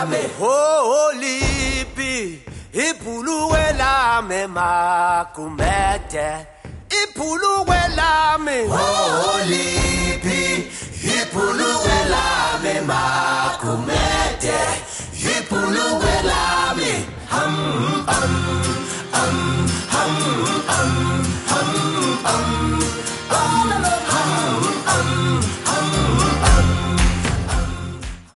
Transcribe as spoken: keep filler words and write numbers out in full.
me. Holy be. Ipuluwela me makumete. Ipuluwela me. Holy be. Ipuluwela me makumete. Ipuluwela me. Hum um um hum um hum um um.